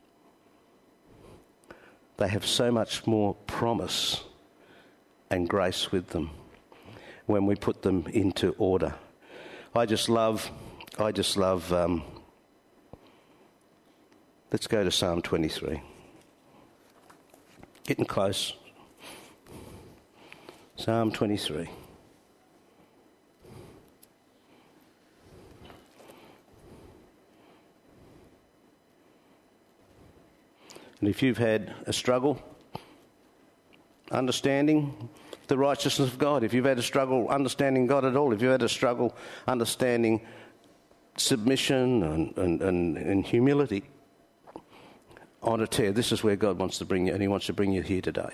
They have so much more promise and grace with them when we put them into order. I just love, let's go to Psalm 23. Getting close. Psalm 23. And if you've had a struggle understanding the righteousness of God, if you've had a struggle understanding God at all, if you've had a struggle understanding submission and humility, I want to tell you, this is where God wants to bring you, and he wants to bring you here today.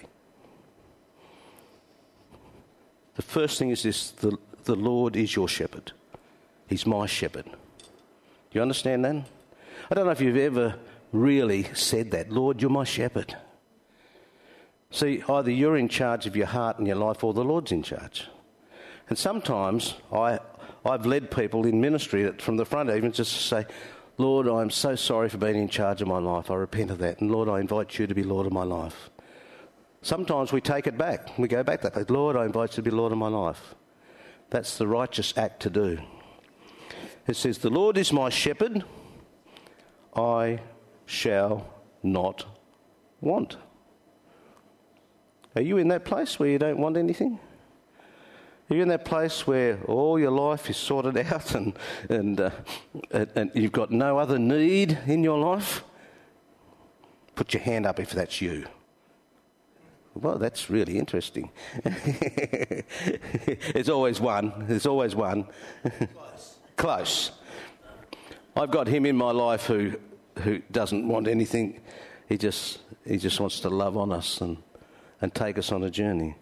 The first thing is this: the Lord is your shepherd. He's my shepherd. Do you understand that? I don't know if you've ever really said that. Lord, you're my shepherd. See, either you're in charge of your heart and your life, or the Lord's in charge. And sometimes I've led people in ministry that from the front even just to say, Lord, I'm so sorry for being in charge of my life. I repent of that. And Lord, I invite you to be Lord of my life. Sometimes we take it back. We go back that way. Lord, I invite you to be Lord of my life. That's the righteous act to do. It says, the Lord is my shepherd. I shall not want. Are you in that place where you don't want anything? Are you in that place where all your life is sorted out and you've got no other need in your life? Put your hand up if that's you. Well, that's really interesting. There's always one. There's always one. Close. I've got him in my life who doesn't want anything. He just wants to love on us and take us on a journey.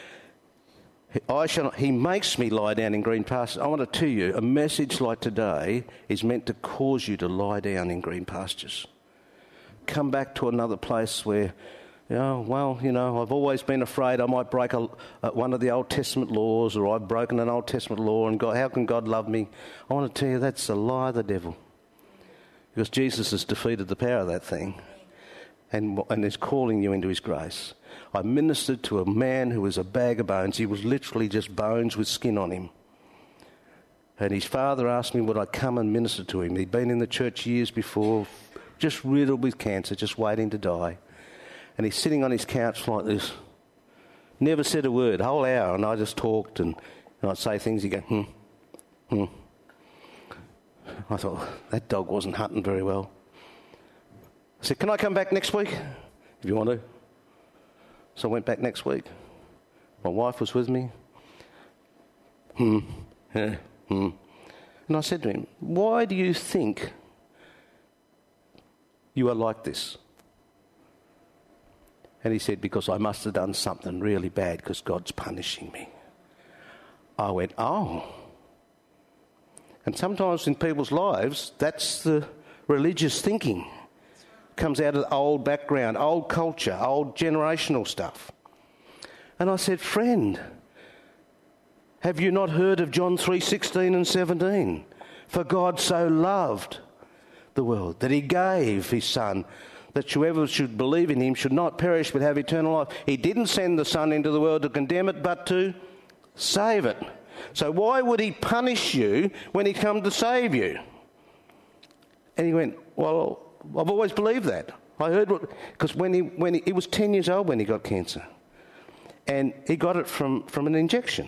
He makes me lie down in green pastures. I want to tell you, a message like today is meant to cause you to lie down in green pastures. Come back to another place where, I've always been afraid I might break one of the Old Testament laws, or I've broken an Old Testament law, and God, how can God love me? I want to tell you that's a lie of the devil. Because Jesus has defeated the power of that thing and is calling you into his grace. I ministered to a man who was a bag of bones. He was literally just bones with skin on him. And his father asked me would I come and minister to him. He'd been in the church years before, just riddled with cancer, just waiting to die. And he's sitting on his couch like this. Never said a word, whole hour, and I just talked and I'd say things, he'd go, I thought, that dog wasn't hunting very well. I said, can I come back next week? If you want to. So I went back next week. My wife was with me. And I said to him, why do you think you are like this? And he said, because I must have done something really bad because God's punishing me. I went, oh. And sometimes in people's lives, that's the religious thinking. Comes out of the old background, old culture, old generational stuff. And I said, friend, have you not heard of John 3:16 and 17? For God so loved the world that he gave his son, that whoever should believe in him should not perish but have eternal life. He didn't send the son into the world to condemn it, but to save it. So why would he punish you when he come to save you? And he went, well, I've always believed that. I heard because when he was 10 years old when he got cancer, and he got it from an injection,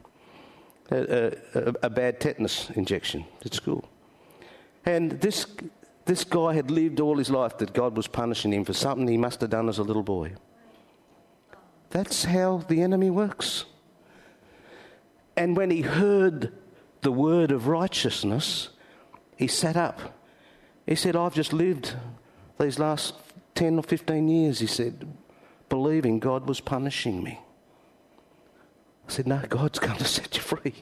a bad tetanus injection at school. And this guy had lived all his life that God was punishing him for something he must have done as a little boy. That's how the enemy works. And when he heard the word of righteousness, he sat up. He said, I've just lived these last 10 or 15 years, he said, believing God was punishing me. I said, no, God's come to set you free.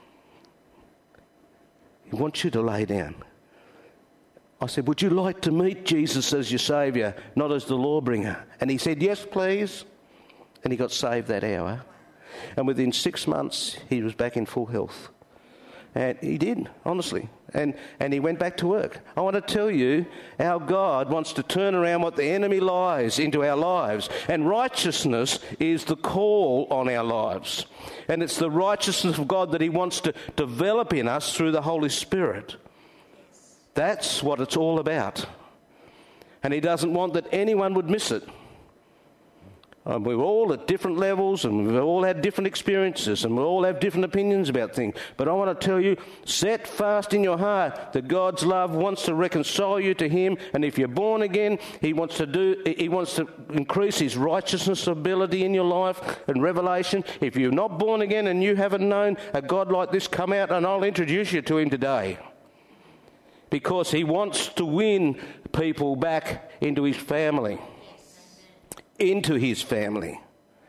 He wants you to lay down. I said, would you like to meet Jesus as your Saviour, not as the lawbringer? And he said, yes, please. And he got saved that hour. And within 6 months, he was back in full health. And he did, honestly. And he went back to work. I want to tell you, our God wants to turn around what the enemy lies into our lives. And righteousness is the call on our lives. And it's the righteousness of God that he wants to develop in us through the Holy Spirit. That's what it's all about. And he doesn't want that anyone would miss it. We're all at different levels, and we've all had different experiences, and we all have different opinions about things. But I want to tell you, set fast in your heart that God's love wants to reconcile you to him, and if you're born again, he wants to increase his righteousness ability in your life and revelation. If you're not born again and you haven't known a God like this, come out and I'll introduce you to him today. Because he wants to win people back into his family. Into his family.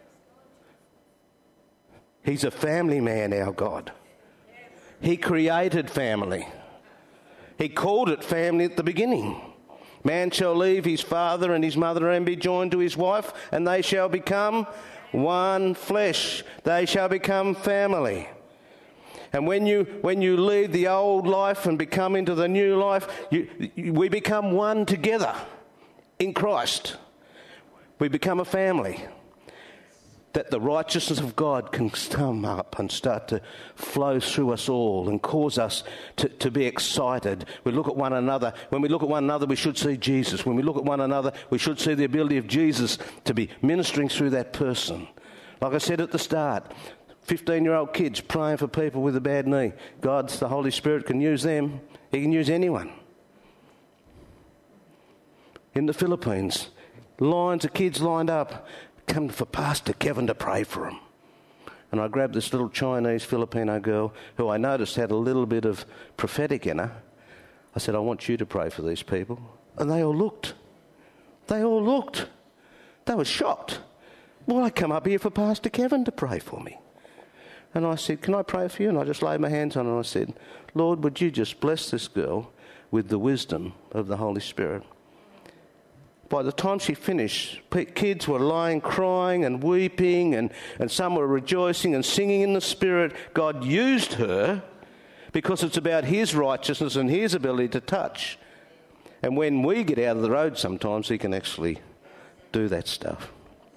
He's a family man, our God. He created family. He called it family at the beginning. Man shall leave his father and his mother and be joined to his wife, and they shall become one flesh. They shall become family. And when you leave the old life and become into the new life, we become one together in Christ. We become a family. that the righteousness of God can come up and start to flow through us all and cause us to be excited. We look at one another. When we look at one another, we should see Jesus. When we look at one another, we should see the ability of Jesus to be ministering through that person. Like I said at the start, 15-year-old kids praying for people with a bad knee. God's, the Holy Spirit can use them. He can use anyone. In the Philippines, lines of kids lined up, come for Pastor Kevin to pray for them. And I grabbed this little Chinese Filipino girl who I noticed had a little bit of prophetic in her. I said, I want you to pray for these people. And they all looked. They all looked. They were shocked. Well, I come up here for Pastor Kevin to pray for me. And I said, can I pray for you? And I just laid my hands on her and I said, Lord, would you just bless this girl with the wisdom of the Holy Spirit? By the time she finished, kids were lying crying and weeping, and some were rejoicing and singing in the Spirit. God used her because it's about his righteousness and his ability to touch. And when we get out of the road sometimes, he can actually do that stuff.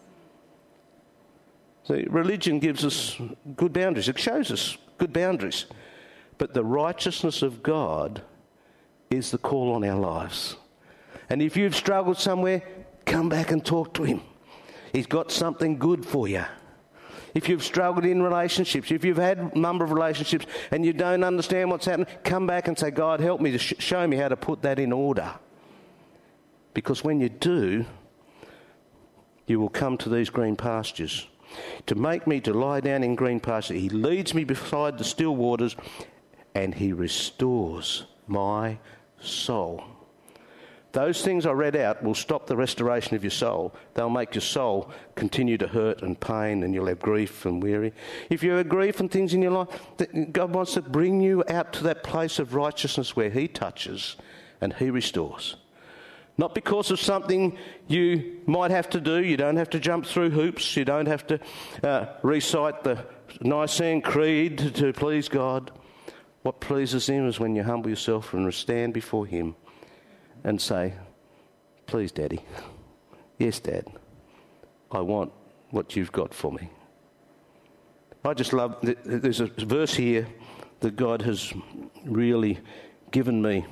So religion gives us good boundaries. It shows us good boundaries. But the righteousness of God is the call on our lives. And if you've struggled somewhere, come back and talk to him. He's got something good for you. If you've struggled in relationships, if you've had a number of relationships and you don't understand what's happening, come back and say, God, help me to show me how to put that in order. Because when you do, you will come to these green pastures. To make me to lie down in green pastures, he leads me beside the still waters and he restores my soul. Those things I read out will stop the restoration of your soul. They'll make your soul continue to hurt and pain, and you'll have grief and weary. If you have grief and things in your life, God wants to bring you out to that place of righteousness where he touches and he restores. Not because of something you might have to do. You don't have to jump through hoops. You don't have to recite the Nicene Creed to please God. What pleases him is when you humble yourself and stand before him and say, please, Daddy. Yes, Dad. I want what you've got for me. I just love, there's a verse here that God has really given me.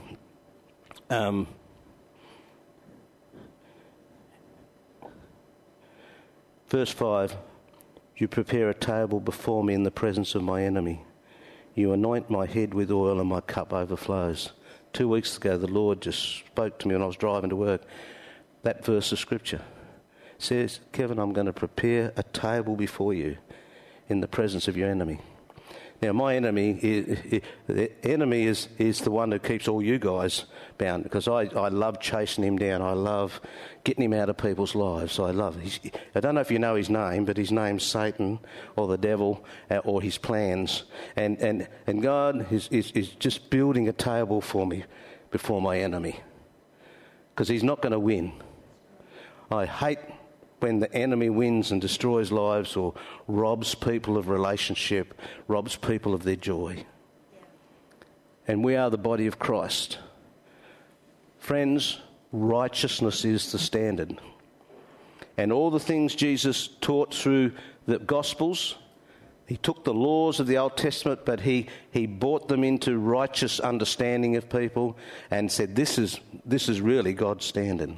Verse 5, you prepare a table before me in the presence of my enemy. You anoint my head with oil and my cup overflows. 2 weeks ago, the Lord just spoke to me when I was driving to work. That verse of Scripture says, Kevin, I'm going to prepare a table before you in the presence of your enemy. Now, my enemy is the one who keeps all you guys bound, because I love chasing him down. I love getting him out of people's lives. I don't know if you know his name, but his name's Satan or the devil or his plans. And God is just building a table for me before my enemy, because he's not going to win. I hate when the enemy wins and destroys lives or robs people of relationship, robs people of their joy. And we are the body of Christ. Friends, righteousness is the standard. And all the things Jesus taught through the Gospels, he took the laws of the Old Testament, but he brought them into righteous understanding of people and said, this is really God's standard.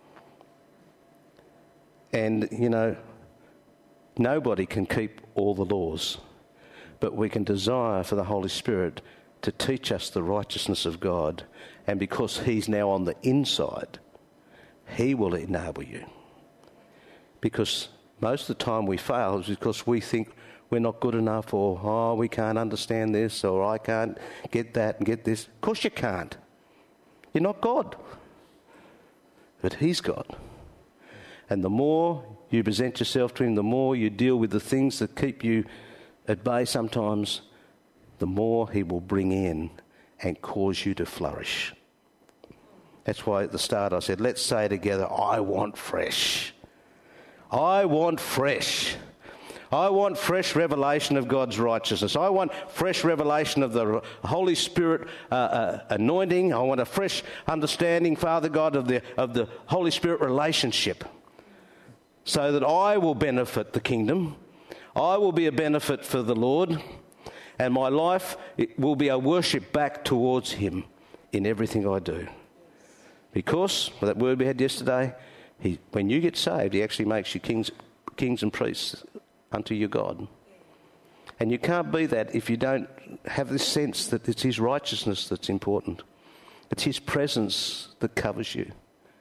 And, you know, nobody can keep all the laws, but we can desire for the Holy Spirit to teach us the righteousness of God. And because he's now on the inside, he will enable you. Because most of the time we fail is because we think we're not good enough, or, we can't understand this, or I can't get that and get this. Of course you can't. You're not God. But he's God. And the more you present yourself to him, the more you deal with the things that keep you at bay sometimes, the more he will bring in and cause you to flourish. That's why at the start I said, let's say together, I want fresh. I want fresh. I want fresh revelation of God's righteousness. I want fresh revelation of the Holy Spirit anointing. I want a fresh understanding, Father God, of the Holy Spirit relationship, so that I will benefit the kingdom I will be a benefit for the Lord, and my life will be a worship back towards him in everything I do. Because, that word we had yesterday, when you get saved, he actually makes you kings and priests unto your God. And you can't be that if you don't have this sense that it's his righteousness that's important. It's his presence that covers you.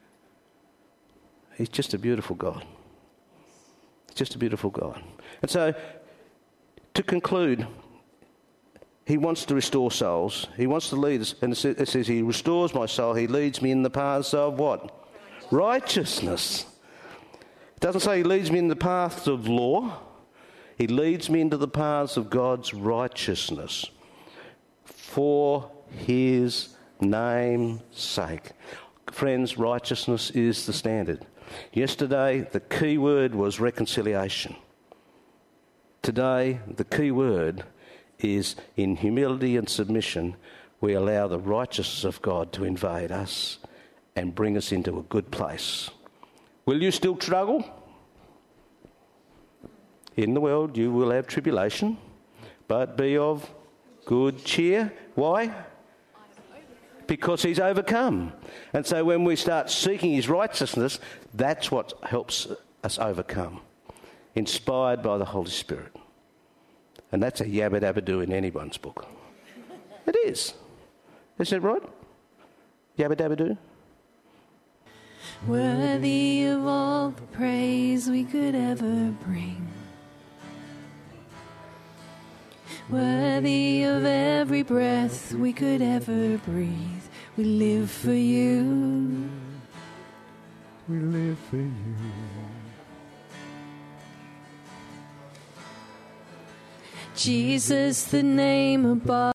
He's just a beautiful God. He's just a beautiful God. And so, to conclude, he wants to restore souls. He wants to lead us. And it says, he restores my soul. He leads me in the paths of what? Righteousness. It doesn't say he leads me in the paths of law. He leads me into the paths of God's righteousness for his name's sake. Friends, righteousness is the standard. Yesterday, the key word was reconciliation. Today, the key word is in humility and submission, we allow the righteousness of God to invade us and bring us into a good place. Will you still struggle? In the world you will have tribulation, but be of good cheer. Why? Because he's overcome. And so when we start seeking his righteousness, that's what helps us overcome. Inspired by the Holy Spirit. And that's a yabba dabba do in anyone's book. It is. Isn't it right? Yabba dabba do. Worthy of all the praise we could ever bring. Worthy of every breath we could ever breathe. We live for you. We live for you. Jesus, the name above.